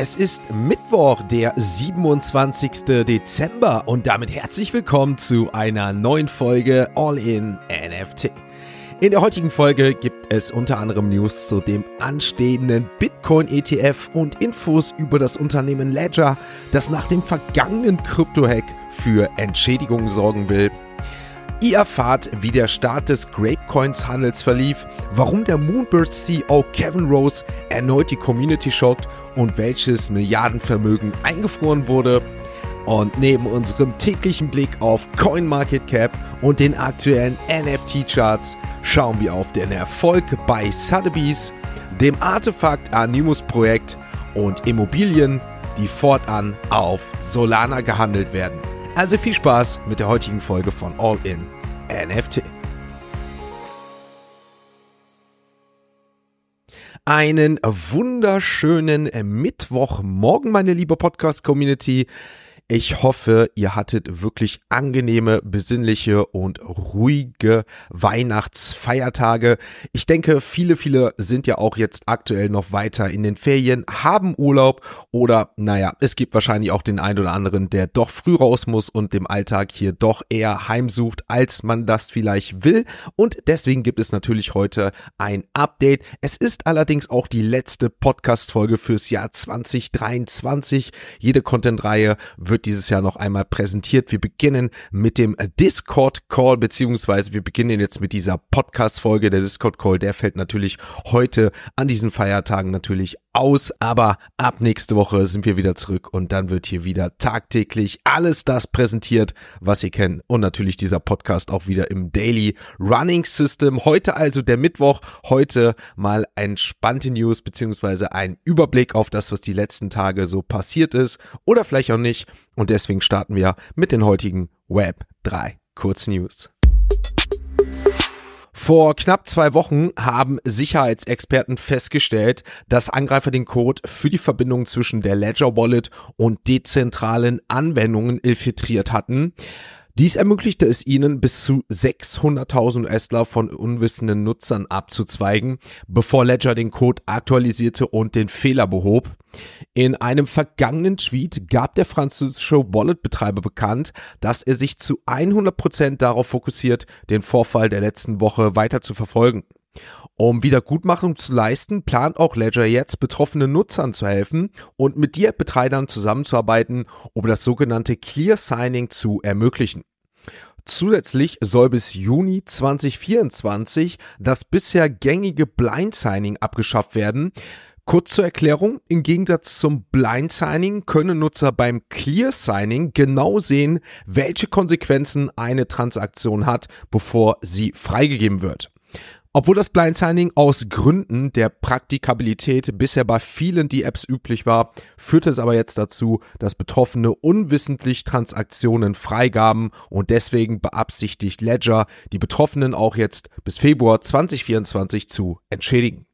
Es ist Mittwoch, der 27. Dezember und damit herzlich willkommen zu einer neuen Folge All in NFT. In der heutigen Folge gibt es unter anderem News zu dem anstehenden Bitcoin-ETF und Infos über das Unternehmen Ledger, das nach dem vergangenen Krypto-Hack für Entschädigungen sorgen will. Ihr erfahrt, wie der Start des Grapecoins-Handels verlief, warum der Moonbirds-CEO Kevin Rose erneut die Community schockt und welches Milliardenvermögen eingefroren wurde. Und neben unserem täglichen Blick auf CoinMarketCap und den aktuellen NFT-Charts schauen wir auf den Erfolg bei Sotheby's, dem Artefakt Animus-Projekt und Immobilien, die fortan auf Solana gehandelt werden. Also viel Spaß mit der heutigen Folge von All in NFT. Einen wunderschönen Mittwochmorgen, meine liebe Podcast-Community. Ich hoffe, ihr hattet wirklich angenehme, besinnliche und ruhige Weihnachtsfeiertage. Ich denke, viele sind ja auch jetzt aktuell noch weiter in den Ferien, haben Urlaub oder, es gibt wahrscheinlich auch den einen oder anderen, der doch früh raus muss und dem Alltag hier doch eher heimsucht, als man das vielleicht will. Und deswegen gibt es natürlich heute ein Update. Es ist allerdings auch die letzte Podcast-Folge fürs Jahr 2023. Jede Content-Reihe wird dieses Jahr noch einmal präsentiert. Wir beginnen mit dem Discord-Call, beziehungsweise wir beginnen jetzt mit dieser Podcast-Folge. Der Discord-Call, der fällt natürlich heute an diesen Feiertagen natürlich aus, aber ab nächste Woche sind wir wieder zurück und dann wird hier wieder tagtäglich alles das präsentiert, was ihr kennt und natürlich dieser Podcast auch wieder im Daily Running System. Heute also der Mittwoch, heute mal entspannte News beziehungsweise ein Überblick auf das, was die letzten Tage so passiert ist oder vielleicht auch nicht und deswegen starten wir mit den heutigen Web 3 Kurznews. Vor knapp 2 Wochen haben Sicherheitsexperten festgestellt, dass Angreifer den Code für die Verbindung zwischen der Ledger Wallet und dezentralen Anwendungen infiltriert hatten. Dies ermöglichte es ihnen, bis zu 600.000 US-Dollar von unwissenden Nutzern abzuzweigen, bevor Ledger den Code aktualisierte und den Fehler behob. In einem vergangenen Tweet gab der französische Wallet-Betreiber bekannt, dass er sich zu 100% darauf fokussiert, den Vorfall der letzten Woche weiter zu verfolgen. Um Wiedergutmachung zu leisten, plant auch Ledger jetzt, betroffenen Nutzern zu helfen und mit die App-Betreibern zusammenzuarbeiten, um das sogenannte Clear Signing zu ermöglichen. Zusätzlich soll bis Juni 2024 das bisher gängige Blind Signing abgeschafft werden. Kurz zur Erklärung, im Gegensatz zum Blind Signing können Nutzer beim Clear Signing genau sehen, welche Konsequenzen eine Transaktion hat, bevor sie freigegeben wird. Obwohl das Blind Signing aus Gründen der Praktikabilität bisher bei vielen die Apps üblich war, führte es aber jetzt dazu, dass Betroffene unwissentlich Transaktionen freigaben und deswegen beabsichtigt Ledger, die Betroffenen auch jetzt bis Februar 2024 zu entschädigen.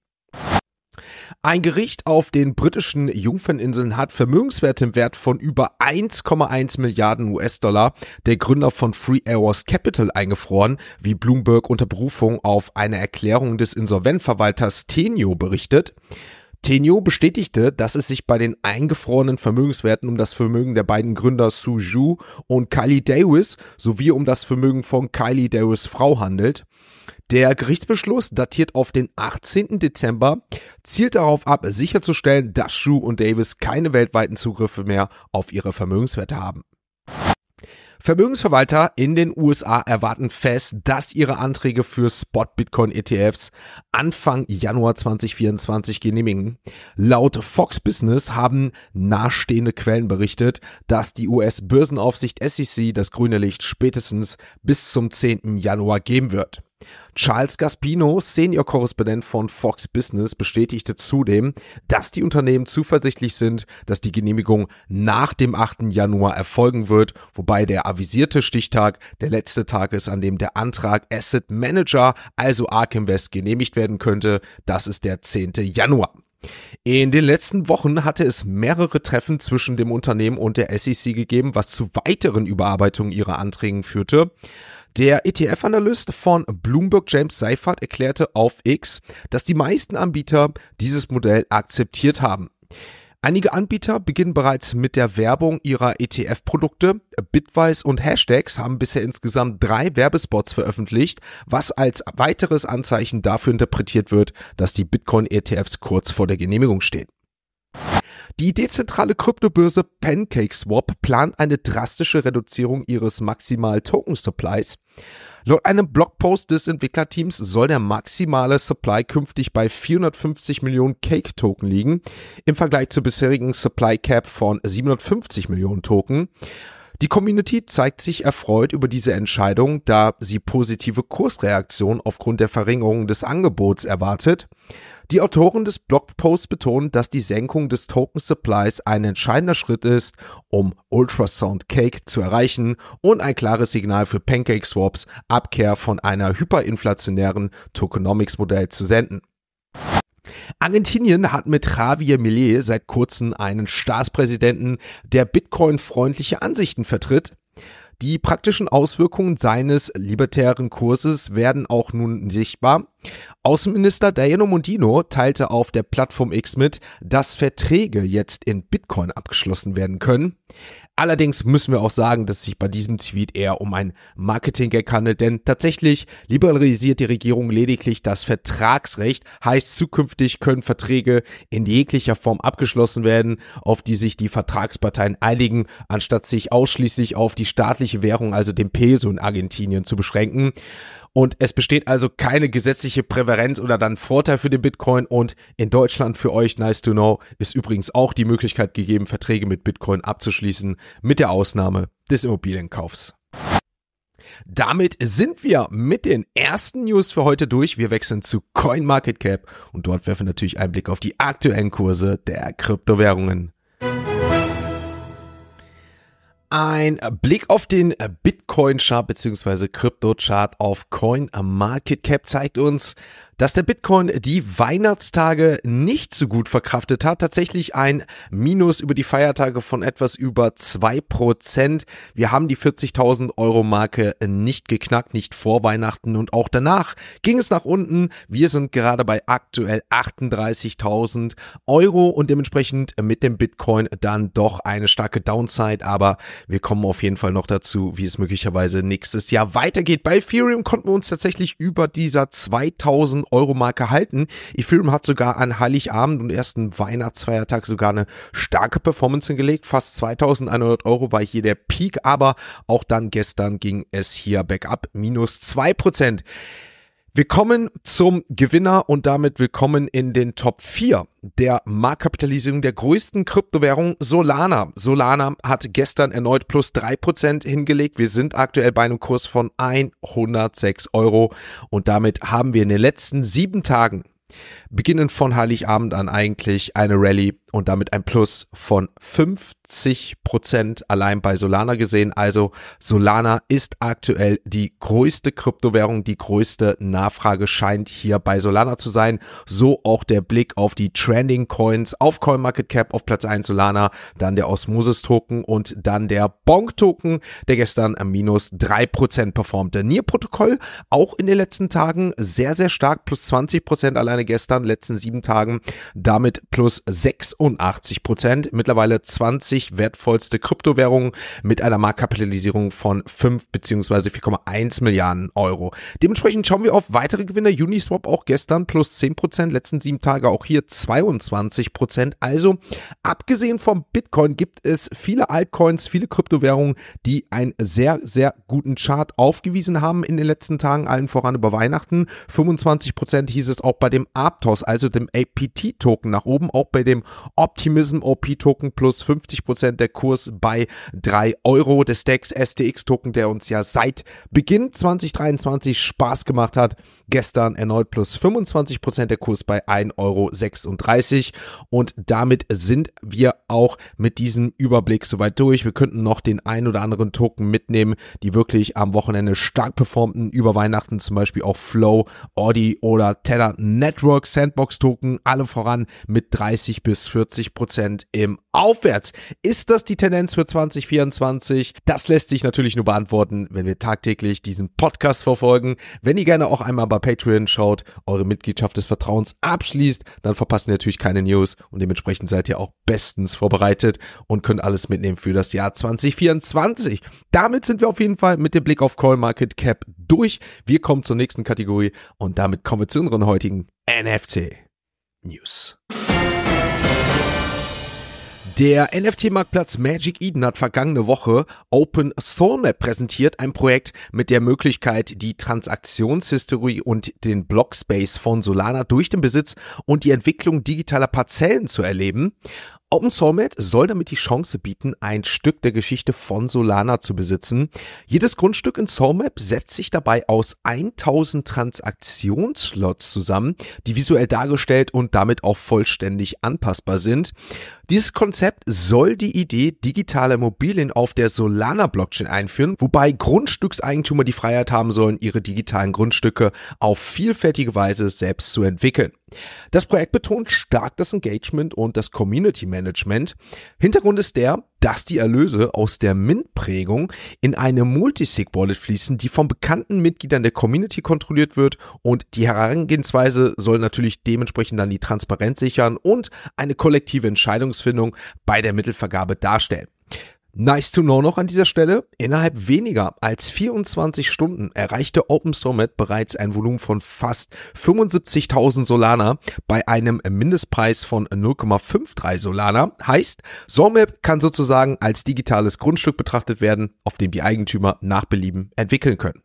Ein Gericht auf den britischen Jungferninseln hat Vermögenswerte im Wert von über 1,1 Milliarden US-Dollar der Gründer von Three Arrows Capital eingefroren, wie Bloomberg unter Berufung auf eine Erklärung des Insolventverwalters Teneo berichtet. Teneo bestätigte, dass es sich bei den eingefrorenen Vermögenswerten um das Vermögen der beiden Gründer Su Zhu und Kylie Davis sowie um das Vermögen von Kylie Davis' Frau handelt. Der Gerichtsbeschluss, datiert auf den 18. Dezember, zielt darauf ab, sicherzustellen, dass Zhu und Davis keine weltweiten Zugriffe mehr auf ihre Vermögenswerte haben. Vermögensverwalter in den USA erwarten fest, dass ihre Anträge für Spot-Bitcoin-ETFs Anfang Januar 2024 genehmigen. Laut Fox Business haben nahestehende Quellen berichtet, dass die US-Börsenaufsicht SEC das grüne Licht spätestens bis zum 10. Januar geben wird. Charles Gaspino, Senior-Korrespondent von Fox Business, bestätigte zudem, dass die Unternehmen zuversichtlich sind, dass die Genehmigung nach dem 8. Januar erfolgen wird, wobei der avisierte Stichtag der letzte Tag ist, an dem der Antrag Asset Manager, also ARK Invest, genehmigt werden könnte. Das ist der 10. Januar. In den letzten Wochen hatte es mehrere Treffen zwischen dem Unternehmen und der SEC gegeben, was zu weiteren Überarbeitungen ihrer Anträge führte. Der ETF-Analyst von Bloomberg, James Seifert, erklärte auf X, dass die meisten Anbieter dieses Modell akzeptiert haben. Einige Anbieter beginnen bereits mit der Werbung ihrer ETF-Produkte. Bitwise und Hashtags haben bisher insgesamt 3 Werbespots veröffentlicht, was als weiteres Anzeichen dafür interpretiert wird, dass die Bitcoin-ETFs kurz vor der Genehmigung stehen. Die dezentrale Kryptobörse PancakeSwap plant eine drastische Reduzierung ihres Maximal-Token-Supplies. Laut einem Blogpost des Entwicklerteams soll der maximale Supply künftig bei 450 Millionen Cake-Token liegen, im Vergleich zur bisherigen Supply Cap von 750 Millionen Token. Die Community zeigt sich erfreut über diese Entscheidung, da sie positive Kursreaktionen aufgrund der Verringerung des Angebots erwartet. Die Autoren des Blogposts betonen, dass die Senkung des Token Supplies ein entscheidender Schritt ist, um Ultrasound Cake zu erreichen und ein klares Signal für PancakeSwaps Abkehr von einer hyperinflationären Tokenomics-Modell zu senden. Argentinien hat mit Javier Milei seit kurzem einen Staatspräsidenten, der Bitcoin-freundliche Ansichten vertritt. Die praktischen Auswirkungen seines libertären Kurses werden auch nun sichtbar. Außenminister Diano Mondino teilte auf der Plattform X mit, dass Verträge jetzt in Bitcoin abgeschlossen werden können. Allerdings müssen wir auch sagen, dass es sich bei diesem Tweet eher um ein Marketing-Gag handelt, denn tatsächlich liberalisiert die Regierung lediglich das Vertragsrecht, heißt zukünftig können Verträge in jeglicher Form abgeschlossen werden, auf die sich die Vertragsparteien einigen, anstatt sich ausschließlich auf die staatliche Währung, also den Peso in Argentinien zu beschränken. Und es besteht also keine gesetzliche Präferenz oder dann Vorteil für den Bitcoin. Und in Deutschland für euch, nice to know, ist übrigens auch die Möglichkeit gegeben, Verträge mit Bitcoin abzuschließen, mit der Ausnahme des Immobilienkaufs. Damit sind wir mit den ersten News für heute durch. Wir wechseln zu CoinMarketCap und dort werfen wir natürlich einen Blick auf die aktuellen Kurse der Kryptowährungen. Ein Blick auf den Bitcoin-Chart bzw. Krypto-Chart auf CoinMarketCap zeigt uns, dass der Bitcoin die Weihnachtstage nicht so gut verkraftet hat. Tatsächlich ein Minus über die Feiertage von etwas über 2%. Wir haben die 40.000 Euro Marke nicht geknackt, nicht vor Weihnachten und auch danach ging es nach unten. Wir sind gerade bei aktuell 38.000 Euro und dementsprechend mit dem Bitcoin dann doch eine starke Downside, aber wir kommen auf jeden Fall noch dazu, wie es möglicherweise nächstes Jahr weitergeht. Bei Ethereum konnten wir uns tatsächlich über dieser 2.000 Euro Marke halten. Ethereum hat sogar an Heiligabend und ersten Weihnachtsfeiertag sogar eine starke Performance hingelegt. Fast 2.100 Euro war hier der Peak, aber auch dann gestern ging es hier bergab, minus 2%. Wir kommen zum Gewinner und damit willkommen in den Top 4 der Marktkapitalisierung der größten Kryptowährung Solana. Solana hat gestern erneut plus 3% hingelegt. Wir sind aktuell bei einem Kurs von 106 Euro und damit haben wir in den letzten 7 Tagen, beginnend von Heiligabend an, eigentlich eine Rallye und damit ein Plus von 50% allein bei Solana gesehen. Also Solana ist aktuell die größte Kryptowährung, die größte Nachfrage scheint hier bei Solana zu sein. So auch der Blick auf die Trending Coins, auf CoinMarketCap auf Platz 1 Solana, dann der Osmosis Token und dann der Bonk Token, der gestern minus 3% performte. NIR-Protokoll auch in den letzten Tagen sehr, sehr stark, plus 20% alleine gestern, letzten 7 Tagen, damit plus 86%, mittlerweile 20 wertvollste Kryptowährungen mit einer Marktkapitalisierung von 5 bzw. 4,1 Milliarden Euro. Dementsprechend schauen wir auf weitere Gewinner. Uniswap auch gestern plus 10%, letzten 7 Tage auch hier 22%. Also abgesehen vom Bitcoin gibt es viele Altcoins, viele Kryptowährungen, die einen sehr, sehr guten Chart aufgewiesen haben in den letzten Tagen, allen voran über Weihnachten. 25% hieß es auch bei dem Aptos, also dem APT-Token nach oben, auch bei dem Optimism OP-Token plus 50%, der Kurs bei 3 Euro, der Stacks STX-Token, der uns ja seit Beginn 2023 Spaß gemacht hat, gestern erneut plus 25%, der Kurs bei 1,36 Euro und damit sind wir auch mit diesem Überblick soweit durch. Wir könnten noch den ein oder anderen Token mitnehmen, die wirklich am Wochenende stark performten, über Weihnachten zum Beispiel auch Flow, Audi oder Tether Network, Sandbox-Token, alle voran mit 30 bis 40% im Aufwärts. Ist das die Tendenz für 2024? Das lässt sich natürlich nur beantworten, wenn wir tagtäglich diesen Podcast verfolgen. Wenn ihr gerne auch einmal bei Patreon schaut, eure Mitgliedschaft des Vertrauens abschließt, dann verpasst ihr natürlich keine News und dementsprechend seid ihr auch bestens vorbereitet und könnt alles mitnehmen für das Jahr 2024. Damit sind wir auf jeden Fall mit dem Blick auf CoinMarketCap durch. Wir kommen zur nächsten Kategorie und damit kommen wir zu unseren heutigen NFT News. Der NFT-Marktplatz Magic Eden hat vergangene Woche Open Soulmap präsentiert, ein Projekt mit der Möglichkeit, die Transaktionshistorie und den Blockspace von Solana durch den Besitz und die Entwicklung digitaler Parzellen zu erleben. Open Soulmap soll damit die Chance bieten, ein Stück der Geschichte von Solana zu besitzen. Jedes Grundstück in Soulmap setzt sich dabei aus 1000 Transaktionsslots zusammen, die visuell dargestellt und damit auch vollständig anpassbar sind. Dieses Konzept soll die Idee digitaler Immobilien auf der Solana-Blockchain einführen, wobei Grundstückseigentümer die Freiheit haben sollen, ihre digitalen Grundstücke auf vielfältige Weise selbst zu entwickeln. Das Projekt betont stark das Engagement und das Community Management. Hintergrund ist der, dass die Erlöse aus der Mint-Prägung in eine Multisig-Wallet fließen, die von bekannten Mitgliedern der Community kontrolliert wird, und die Herangehensweise soll natürlich dementsprechend dann die Transparenz sichern und eine kollektive Entscheidungsfindung bei der Mittelvergabe darstellen. Nice to know noch an dieser Stelle: Innerhalb weniger als 24 Stunden erreichte Open Soulmap bereits ein Volumen von fast 75.000 Solana bei einem Mindestpreis von 0,53 Solana. Heißt, Soulmap kann sozusagen als digitales Grundstück betrachtet werden, auf dem die Eigentümer nach Belieben entwickeln können.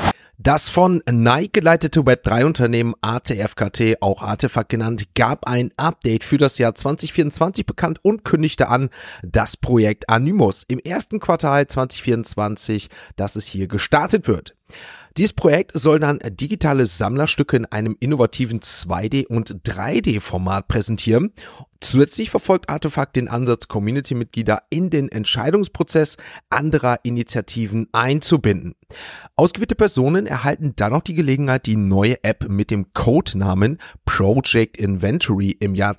Das von Nike geleitete Web3-Unternehmen ATFKT, auch Artefakt genannt, gab ein Update für das Jahr 2024 bekannt und kündigte an, das Projekt Anonymous im ersten Quartal 2024, dass es hier gestartet wird. Dieses Projekt soll dann digitale Sammlerstücke in einem innovativen 2D- und 3D-Format präsentieren. Zusätzlich verfolgt Artefakt den Ansatz, Community-Mitglieder in den Entscheidungsprozess anderer Initiativen einzubinden. Ausgewählte Personen erhalten dann auch die Gelegenheit, die neue App mit dem Codenamen Project Inventory im Jahr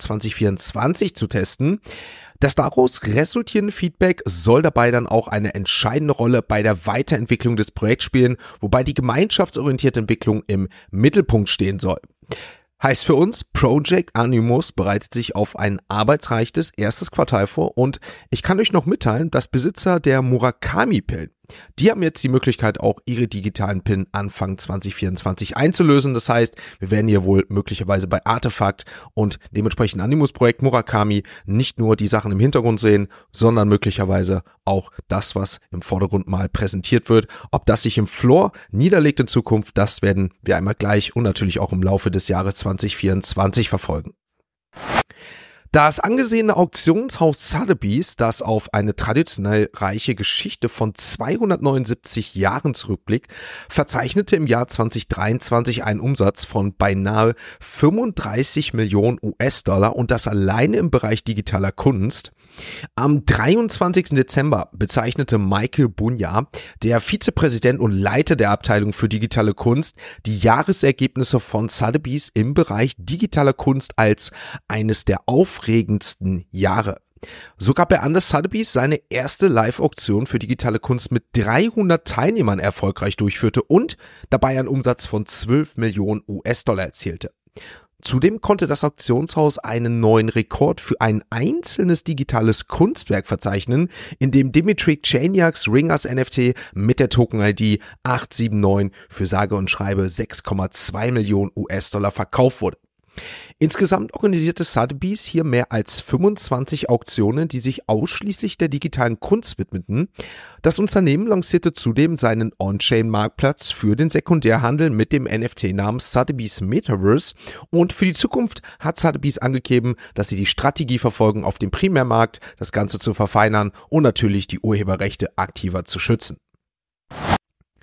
2024 zu testen. Das daraus resultierende Feedback soll dabei dann auch eine entscheidende Rolle bei der Weiterentwicklung des Projekts spielen, wobei die gemeinschaftsorientierte Entwicklung im Mittelpunkt stehen soll. Heißt für uns, Project Anonymous bereitet sich auf ein arbeitsreiches erstes Quartal vor, und ich kann euch noch mitteilen, dass Besitzer der Murakami-Pillen, die haben jetzt die Möglichkeit, auch ihre digitalen PIN Anfang 2024 einzulösen. Das heißt, wir werden hier wohl möglicherweise bei Artefakt und dementsprechend Anonymous-Projekt Murakami nicht nur die Sachen im Hintergrund sehen, sondern möglicherweise auch das, was im Vordergrund mal präsentiert wird. Ob das sich im Floor niederlegt in Zukunft, das werden wir einmal gleich und natürlich auch im Laufe des Jahres 2024 verfolgen. Das angesehene Auktionshaus Sotheby's, das auf eine traditionell reiche Geschichte von 279 Jahren zurückblickt, verzeichnete im Jahr 2023 einen Umsatz von beinahe 35 Millionen US-Dollar, und das alleine im Bereich digitaler Kunst. Am 23. Dezember bezeichnete Michael Bunja, der Vizepräsident und Leiter der Abteilung für digitale Kunst, die Jahresergebnisse von Sotheby's im Bereich digitaler Kunst als eines der aufregendsten Jahre. So gab er an, dass Sotheby's seine erste Live-Auktion für digitale Kunst mit 300 Teilnehmern erfolgreich durchführte und dabei einen Umsatz von 12 Millionen US-Dollar erzielte. Zudem konnte das Auktionshaus einen neuen Rekord für ein einzelnes digitales Kunstwerk verzeichnen, in dem Dimitri Chaniaks Ringers NFT mit der Token-ID 879 für sage und schreibe 6,2 Millionen US-Dollar verkauft wurde. Insgesamt organisierte Sotheby's hier mehr als 25 Auktionen, die sich ausschließlich der digitalen Kunst widmeten. Das Unternehmen lancierte zudem seinen On-Chain-Marktplatz für den Sekundärhandel mit dem NFT-Namen Sotheby's Metaverse, und für die Zukunft hat Sotheby's angegeben, dass sie die Strategie verfolgen, auf dem Primärmarkt das Ganze zu verfeinern und natürlich die Urheberrechte aktiver zu schützen.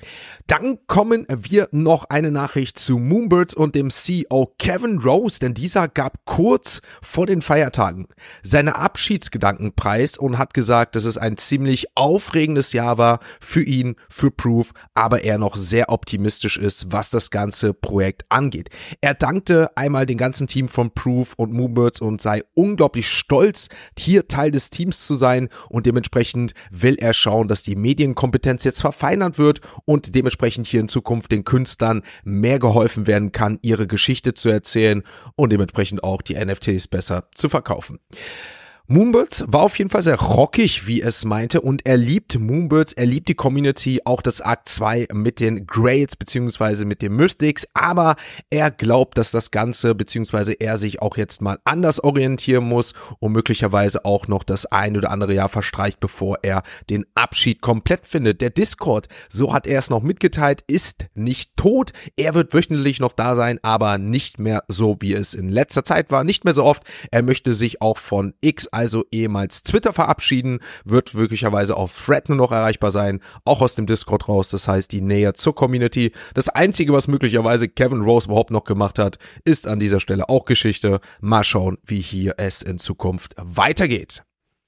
Dann kommen wir noch eine Nachricht zu Moonbirds und dem CEO Kevin Rose, denn dieser gab kurz vor den Feiertagen seine Abschiedsgedanken preis und hat gesagt, dass es ein ziemlich aufregendes Jahr war für ihn, für Proof, aber er noch sehr optimistisch ist, was das ganze Projekt angeht. Er dankte einmal dem ganzen Team von Proof und Moonbirds und sei unglaublich stolz, hier Teil des Teams zu sein, und dementsprechend will er schauen, dass die Medienkompetenz jetzt verfeinert wird und dementsprechend hier in Zukunft den Künstlern mehr geholfen werden kann, ihre Geschichte zu erzählen und dementsprechend auch die NFTs besser zu verkaufen. Moonbirds war auf jeden Fall sehr rockig, wie es meinte, und er liebt Moonbirds, er liebt die Community, auch das Arc 2 mit den Grails beziehungsweise mit den Mystics, aber er glaubt, dass das Ganze beziehungsweise er sich auch jetzt mal anders orientieren muss und möglicherweise auch noch das ein oder andere Jahr verstreicht, bevor er den Abschied komplett findet. Der Discord, so hat er es noch mitgeteilt, ist nicht tot, er wird wöchentlich noch da sein, aber nicht mehr so, wie es in letzter Zeit war, nicht mehr so oft. Er möchte sich auch von X, also ehemals Twitter, verabschieden, wird möglicherweise auf Thread nur noch erreichbar sein, auch aus dem Discord raus, das heißt die Nähe zur Community. Das Einzige, was möglicherweise Kevin Rose überhaupt noch gemacht hat, ist an dieser Stelle auch Geschichte. Mal schauen, wie hier es in Zukunft weitergeht.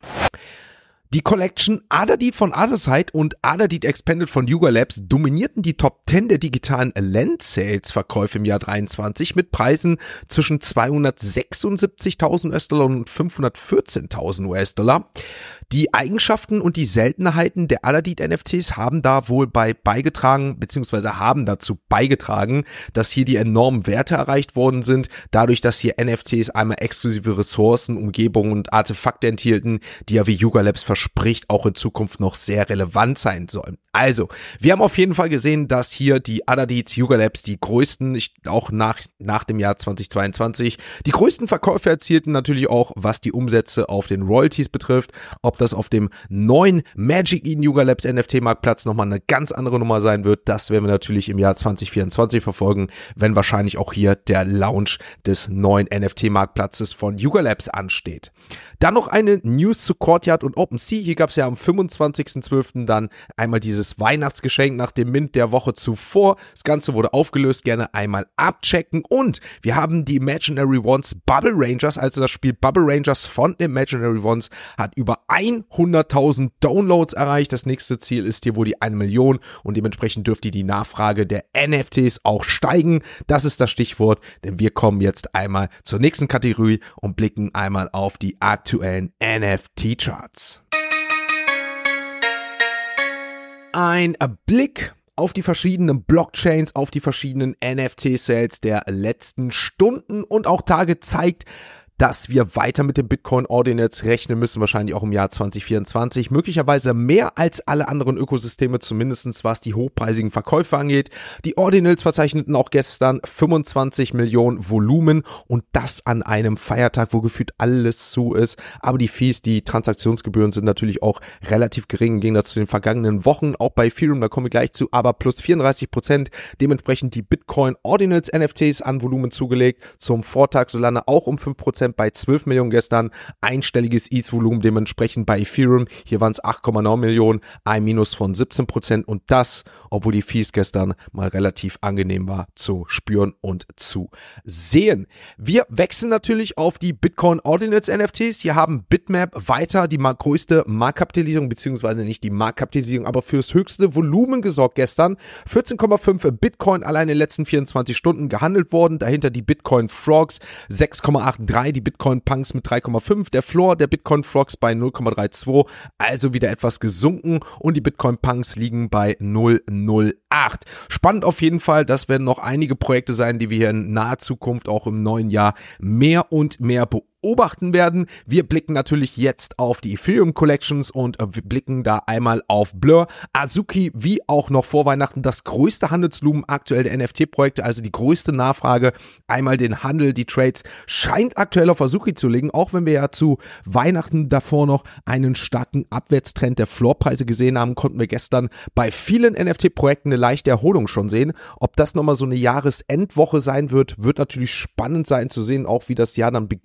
Die Collection Otherdeed von Otherside und Otherdeed Expanded von Yuga Labs dominierten die Top 10 der digitalen Land-Sales-Verkäufe im Jahr 23 mit Preisen zwischen 276.000 US-Dollar und 514.000 US-Dollar. Die Eigenschaften und die Seltenheiten der Otherdeed NFTs haben da wohl haben dazu beigetragen, dass hier die enormen Werte erreicht worden sind, dadurch, dass hier NFTs einmal exklusive Ressourcen, Umgebungen und Artefakte enthielten, die ja wie Yuga Labs verspricht, auch in Zukunft noch sehr relevant sein sollen. Also, wir haben auf jeden Fall gesehen, dass hier die Otherdeeds, Yuga Labs, die größten, auch nach dem Jahr 2022, die größten Verkäufe erzielten, natürlich auch, was die Umsätze auf den Royalties betrifft. Ob das auf dem neuen Magic Eden Yuga Labs NFT-Marktplatz nochmal eine ganz andere Nummer sein wird, das werden wir natürlich im Jahr 2024 verfolgen, wenn wahrscheinlich auch hier der Launch des neuen NFT-Marktplatzes von Yuga Labs ansteht. Dann noch eine News zu Courtyard und OpenSea. Hier gab es ja am 25.12. dann einmal dieses Weihnachtsgeschenk nach dem Mint der Woche zuvor. Das Ganze wurde aufgelöst, gerne einmal abchecken. Und wir haben die Imaginary Ones Bubble Rangers, also das Spiel Bubble Rangers von Imaginary Ones, hat über 100.000 Downloads erreicht. Das nächste Ziel ist hier wohl die 1 Million und dementsprechend dürfte die Nachfrage der NFTs auch steigen. Das ist das Stichwort, denn wir kommen jetzt einmal zur nächsten Kategorie und blicken einmal auf die aktuellen NFT-Charts. Ein Blick auf die verschiedenen Blockchains, auf die verschiedenen NFT-Sales der letzten Stunden und auch Tage zeigt, dass wir weiter mit den Bitcoin-Ordinals rechnen müssen, wahrscheinlich auch im Jahr 2024, möglicherweise mehr als alle anderen Ökosysteme, zumindest was die hochpreisigen Verkäufe angeht. Die Ordinals verzeichneten auch gestern 25 Millionen Volumen und das an einem Feiertag, wo gefühlt alles zu ist, aber die Fees, die Transaktionsgebühren sind natürlich auch relativ gering, im Gegensatz zu den vergangenen Wochen, auch bei Ethereum, da kommen wir gleich zu, aber plus 34%, dementsprechend die Bitcoin-Ordinals NFTs an Volumen zugelegt, zum Vortag Solana auch um 5%, bei 12 Millionen gestern, einstelliges ETH-Volumen dementsprechend bei Ethereum, hier waren es 8,9 Millionen, ein Minus von 17% und das, obwohl die Fees gestern mal relativ angenehm war zu spüren und zu sehen. Wir wechseln natürlich auf die Bitcoin Ordinals NFTs, hier haben Bitmap weiter die größte Marktkapitalisierung, beziehungsweise nicht die Marktkapitalisierung, aber fürs höchste Volumen gesorgt gestern, 14,5 Bitcoin allein in den letzten 24 Stunden gehandelt worden, dahinter die Bitcoin Frogs 6,83, die Bitcoin Punks mit 3,5, der Floor der Bitcoin Frogs bei 0,32, also wieder etwas gesunken und die Bitcoin Punks liegen bei 0,08. Spannend auf jeden Fall, das werden noch einige Projekte sein, die wir hier in naher Zukunft auch im neuen Jahr mehr und mehr beobachten werden. Wir blicken natürlich jetzt auf die Ethereum Collections und wir blicken da einmal auf Blur, Azuki, wie auch noch vor Weihnachten das größte Handelsvolumen aktuell der NFT-Projekte, also die größte Nachfrage, einmal den Handel, die Trades, scheint aktuell auf Azuki zu liegen, auch wenn wir ja zu Weihnachten davor noch einen starken Abwärtstrend der Floorpreise gesehen haben, konnten wir gestern bei vielen NFT-Projekten eine leichte Erholung schon sehen. Ob das nochmal so eine Jahresendwoche sein wird, wird natürlich spannend sein zu sehen, auch wie das Jahr dann beginnen wird.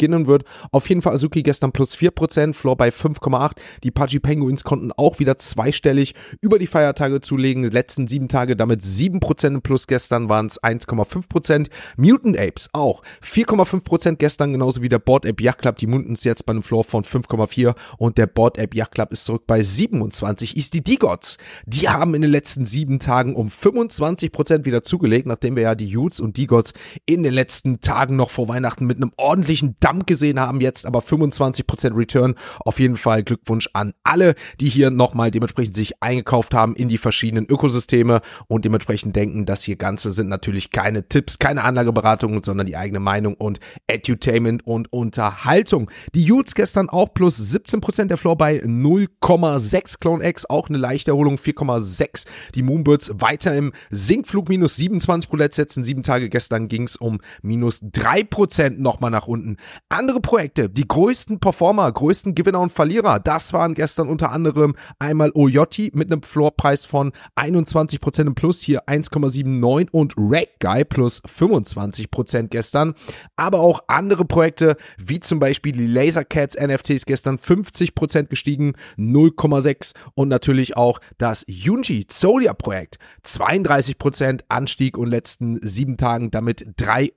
Auf jeden Fall Azuki gestern plus 4%, Floor bei 5,8. Die Pudgy Penguins konnten auch wieder zweistellig über die Feiertage zulegen. Die letzten 7 Tage damit 7% plus, gestern waren es 1,5%. Mutant Apes auch 4,5% gestern, genauso wie der Bored Ape Yacht Club. Die Mutants jetzt bei einem Floor von 5,4 und der Bored Ape Yacht Club ist zurück bei 27. Ist die D-Gods. Die haben in den letzten 7 Tagen um 25% wieder zugelegt, nachdem wir ja die Utes und D-Gods in den letzten Tagen noch vor Weihnachten mit einem ordentlichen Dump gesehen haben, jetzt aber 25% Return. Auf jeden Fall Glückwunsch an alle, die hier nochmal dementsprechend sich eingekauft haben in die verschiedenen Ökosysteme und dementsprechend denken, das hier Ganze sind natürlich keine Tipps, keine Anlageberatungen, sondern die eigene Meinung und Edutainment und Unterhaltung. Die Utes gestern auch plus 17%, der Floor bei 0,6. Clone X auch eine leichte Erholung, 4,6. Die Moonbirds weiter im Sinkflug, minus 27%, letzten 7 Tage. Gestern ging es um minus 3% nochmal nach unten. Andere Projekte, die größten Performer, größten Gewinner und Verlierer, das waren gestern unter anderem einmal Oyoti mit einem Floorpreis von 21% im Plus, hier 1,79 und Rake Guy plus 25% gestern. Aber auch andere Projekte, wie zum Beispiel die Lasercats NFTs gestern 50% gestiegen, 0,6 und natürlich auch das Yunji Zolia Projekt 32% Anstieg und letzten 7 Tagen damit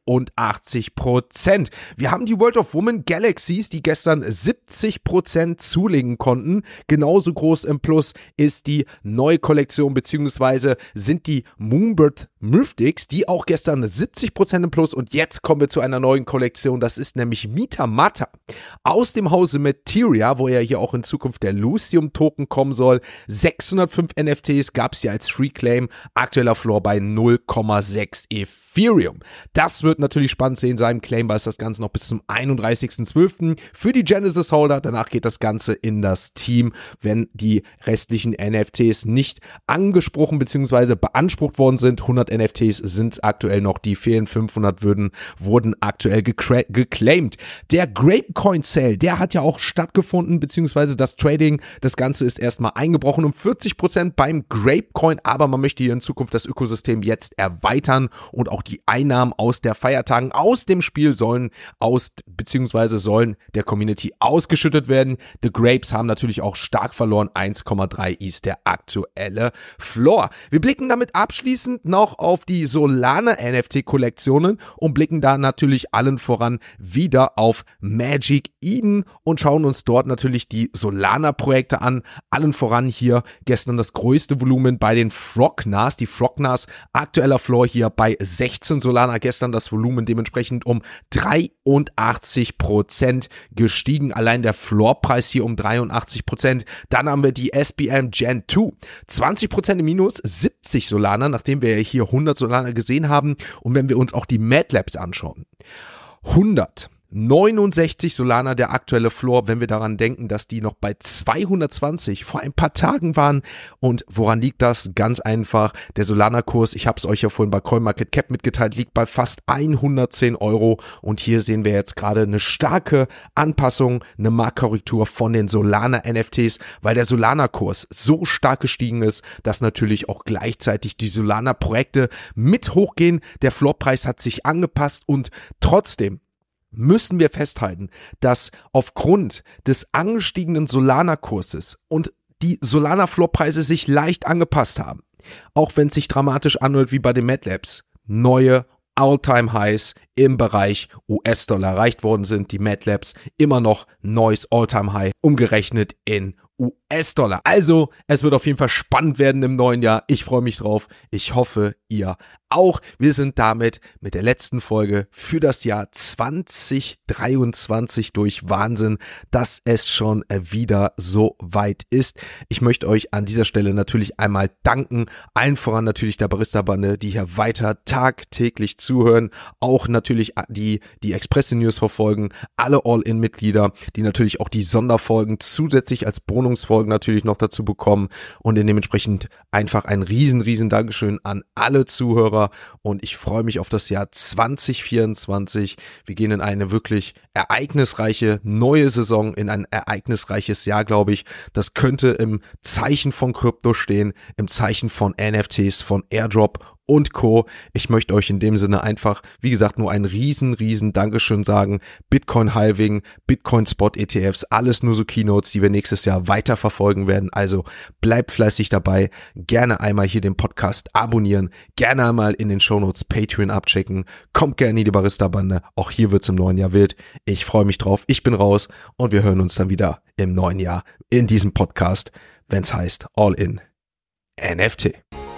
83%. Wir haben die World of Woman Galaxies, die gestern 70% zulegen konnten. Genauso groß im Plus ist die neue Kollektion, beziehungsweise sind die Moonbird Mythics, die auch gestern 70% im Plus, und jetzt kommen wir zu einer neuen Kollektion, das ist nämlich Mitamata aus dem Hause Materia, wo ja hier auch in Zukunft der Lucium Token kommen soll. 605 NFTs gab es hier als Free Claim, aktueller Floor bei 0,6 Ethereum. Das wird natürlich spannend sehen sein. Claimbar ist das Ganze noch bis zum 31.12. für die Genesis Holder. Danach geht das Ganze in das Team, wenn die restlichen NFTs nicht angesprochen bzw. beansprucht worden sind. 100 NFTs sind es aktuell noch, die fehlen, 500 wurden aktuell geclaimed. Der Grapecoin Sale, der hat ja auch stattgefunden, beziehungsweise das Trading, das Ganze ist erstmal eingebrochen um 40% beim Grapecoin, aber man möchte hier in Zukunft das Ökosystem jetzt erweitern und auch die Einnahmen aus der Feiertagen aus dem Spiel sollen der Community ausgeschüttet werden. The Grapes haben natürlich auch stark verloren, 1,3 ist der aktuelle Floor. Wir blicken damit abschließend noch auf die Solana NFT-Kollektionen und blicken da natürlich allen voran wieder auf Magic Eden und schauen uns dort natürlich die Solana-Projekte an. Allen voran hier gestern das größte Volumen bei den Frognas. Die Frognas, aktueller Floor hier bei 16 Solana, gestern das Volumen dementsprechend um 83% gestiegen. Allein der Floorpreis hier um 83%. Dann haben wir die SBM Gen 2, 20% im Minus, 70 Solana, nachdem wir hier 100 Solana gesehen haben. Und wenn wir uns auch die Mad Labs anschauen, 169 Solana der aktuelle Floor, wenn wir daran denken, dass die noch bei 220 vor ein paar Tagen waren. Und woran liegt das? Ganz einfach, der Solana-Kurs, ich habe es euch ja vorhin bei CoinMarketCap mitgeteilt, liegt bei fast 110 Euro. Und hier sehen wir jetzt gerade eine starke Anpassung, eine Marktkorrektur von den Solana-NFTs, weil der Solana-Kurs so stark gestiegen ist, dass natürlich auch gleichzeitig die Solana-Projekte mit hochgehen. Der Floorpreis hat sich angepasst und trotzdem müssen wir festhalten, dass aufgrund des angestiegenen Solana-Kurses und die Solana-Floorpreise sich leicht angepasst haben, auch wenn es sich dramatisch anhört wie bei den Mad Labs, neue All-Time-Highs im Bereich US-Dollar erreicht worden sind. Die Mad Labs immer noch neues All-Time-High, umgerechnet in US-Dollar. Also, es wird auf jeden Fall spannend werden im neuen Jahr. Ich freue mich drauf. Ich hoffe, ihr auch. Wir sind damit mit der letzten Folge für das Jahr 2023 durch. Wahnsinn, dass es schon wieder so weit ist. Ich möchte euch an dieser Stelle natürlich einmal danken. Allen voran natürlich der Barista-Bande, die hier weiter tagtäglich zuhören. Auch natürlich die Express-News verfolgen. Alle All-In-Mitglieder, die natürlich auch die Sonderfolgen zusätzlich als Bonusfolgen natürlich noch dazu bekommen. Und dementsprechend einfach ein riesen Dankeschön an alle Zuhörer. Und ich freue mich auf das Jahr 2024. Wir gehen in eine wirklich ereignisreiche neue Saison, in ein ereignisreiches Jahr, glaube ich. Das könnte im Zeichen von Krypto stehen, im Zeichen von NFTs, von Airdrop und Co. Ich möchte euch in dem Sinne einfach, wie gesagt, nur ein riesen Dankeschön sagen. Bitcoin Halving, Bitcoin Spot ETFs, alles nur so Keynotes, die wir nächstes Jahr weiter verfolgen werden. Also bleibt fleißig dabei. Gerne einmal hier den Podcast abonnieren. Gerne einmal in den Shownotes Patreon abchecken. Kommt gerne in die Barista-Bande. Auch hier wird's im neuen Jahr wild. Ich freue mich drauf. Ich bin raus und wir hören uns dann wieder im neuen Jahr in diesem Podcast, wenn's heißt All in NFT.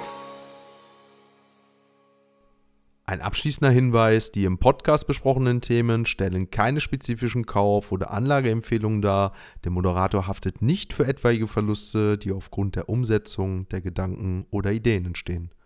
Ein abschließender Hinweis, die im Podcast besprochenen Themen stellen keine spezifischen Kauf- oder Anlageempfehlungen dar. Der Moderator haftet nicht für etwaige Verluste, die aufgrund der Umsetzung der Gedanken oder Ideen entstehen.